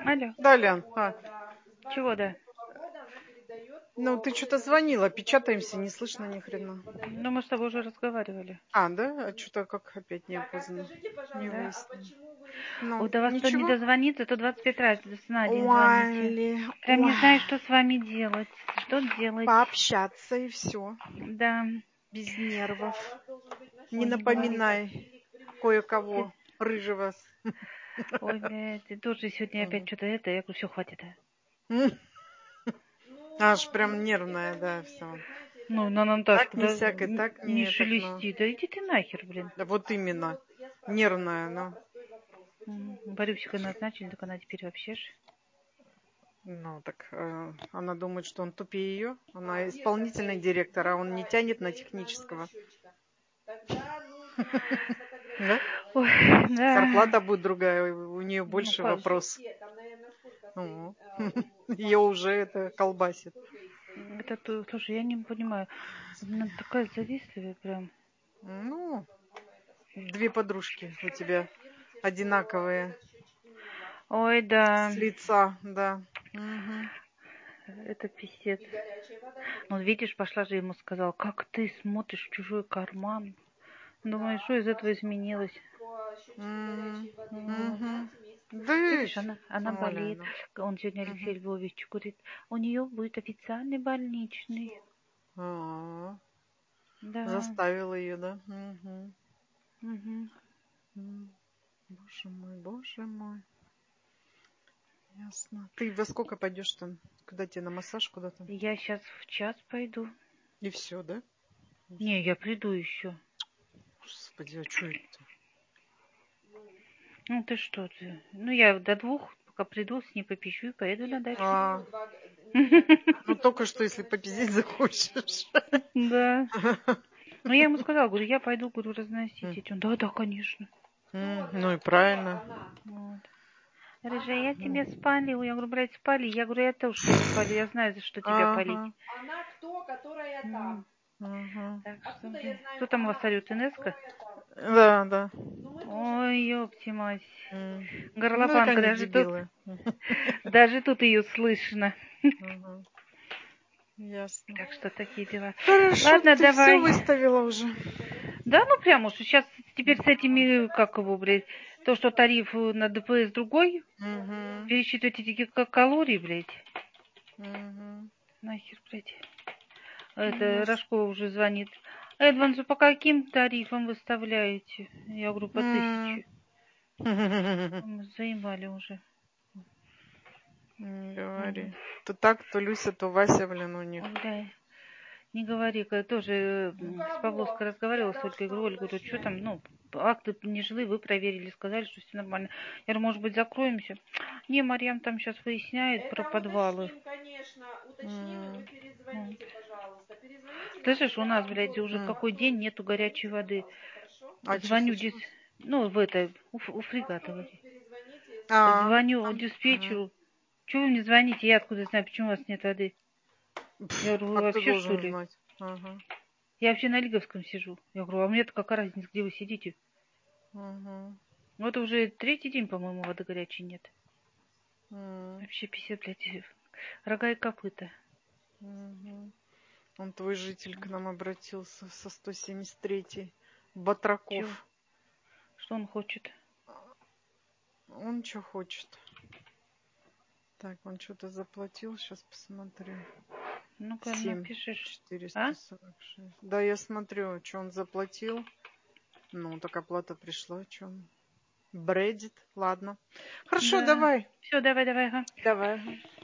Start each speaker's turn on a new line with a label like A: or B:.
A: Алло.
B: Да, Лян.
A: Чего, да?
B: Ну, ты что-то звонила, печатаемся, не слышно ни хрена.
A: Ну, мы с тобой уже разговаривали.
B: Да? А что-то как опять неопознанно. Не
A: Да.
B: выяснила. Ну,
A: Ой, до вас кто не
B: ничего?
A: дозвонится, то 25 раз на день звоните.
B: Уайли,
A: Прям не знаю, что с вами делать. Что делать?
B: Пообщаться и все.
A: Да.
B: Без нервов. Не
A: Ой, не говори.
B: напоминай кое-кого рыжего.
A: Ой, блядь, ты тоже сегодня опять что-то это. Я говорю, все, хватит.
B: Аж прям нервная, да, все.
A: Ну, на Наташку,
B: Так не
A: да,
B: сяк, и так
A: не
B: не так,
A: шелести. Да иди ты нахер, блин.
B: Да вот именно. Нервная, но.
A: Борюсика назначили, так она теперь вообще ж.
B: Ну, так она думает, что он тупее ее. Она исполнительный директор, а он не тянет на технического. Да?
A: Ой, да.
B: Зарплата будет другая, у нее больше
A: как?
B: вопрос. Ее уже это колбасит.
A: Это слушай, я не понимаю. Она такая завистливая прям.
B: Ну, две подружки у тебя одинаковые.
A: Ой, да.
B: С лица, да. Угу.
A: Это писец. Ну, видишь, пошла же ему сказала, как ты смотришь в чужой карман. Думаю, что из этого изменилось?
B: Да,
A: Видишь, она
B: умоляю,
A: болеет.
B: да.
A: Он сегодня, Алексей Львович, говорит, у нее будет официальный больничный. Да.
B: Заставила ее, да?
A: Угу.
B: Боже мой, боже мой. Ясно. Ты во сколько пойдешь там? Куда тебе на массаж куда-то?
A: Я сейчас в час пойду.
B: И все, да?
A: Не, я приду еще.
B: Господи, а что это?
A: Ну ты что ты? Ну я до 2, пока приду, с ней попищу и поеду на дачу.
B: Ну только что, если попиздеть захочешь.
A: Да. Ну я ему сказала, говорю, я пойду, говорю, разносить. Он, да, конечно.
B: Ну и правильно.
A: Вот. Рыжая, я тебе спалю. Я говорю, блядь, спали. Я говорю, я тоже тебя спалю. Я знаю, за что тебя палить.
C: Она кто, которая там?
A: Так что, кто там у вас орет, Инесска?
B: Да.
A: Ой, ёпти мать.
B: Ну,
A: Горлопанка,
B: они дебилы.
A: даже тут ее слышно.
B: Ясно.
A: Так что такие дела.
B: Хорошо,
A: Ладно,
B: ты
A: давай.
B: все выставила уже?
A: Да, ну прям уж сейчас теперь с этими, как его, блядь, то, что тариф на ДПС другой, пересчитывать эти калории, блядь. Нахер, блядь. Это Рожкова уже звонит. Эдвансу, по каким тарифам выставляете? Я говорю, по 1000. Мы заебали уже.
B: Не говори. То так, то Люся, то Вася, блин, у них.
A: Да. Не говори, когда тоже с Павловской разговаривала с Ольгой, говорю, Ольга, говорю, что там, ну, акты нежилые вы проверили, сказали, что все нормально. Я говорю, может быть, закроемся? Не, Марьям там сейчас выясняет про подвалы.
C: Уточним, конечно, уточним, и вы перезвоните, пожалуйста. Перезвоните.
A: Слышишь, у нас, блядь, уже какой день нету горячей воды. Звоню, ну, у фрегата. Звоню диспетчеру. Чего вы мне звоните? Я откуда знаю, почему у вас нет воды? Я говорю, вы вообще, что ли?
B: Знать?
A: Я вообще на Лиговском сижу. Я говорю, а мне-то какая разница, где вы сидите? Ну, это уже 3-й день, по-моему, воды горячей нет. Вообще 50, блядь, рога и копыта.
B: Он, твой житель, к нам обратился со 173-й. Батраков.
A: Чего? Что он хочет?
B: Он что хочет? Так, он что-то заплатил, сейчас посмотрю.
A: Ну-ка,
B: 7
A: напишешь.
B: 446. Да, я смотрю, что он заплатил. Ну, так оплата пришла, что он бредит. Ладно. Хорошо,
A: Да.
B: давай.
A: Все, давай, ага.
B: Давай.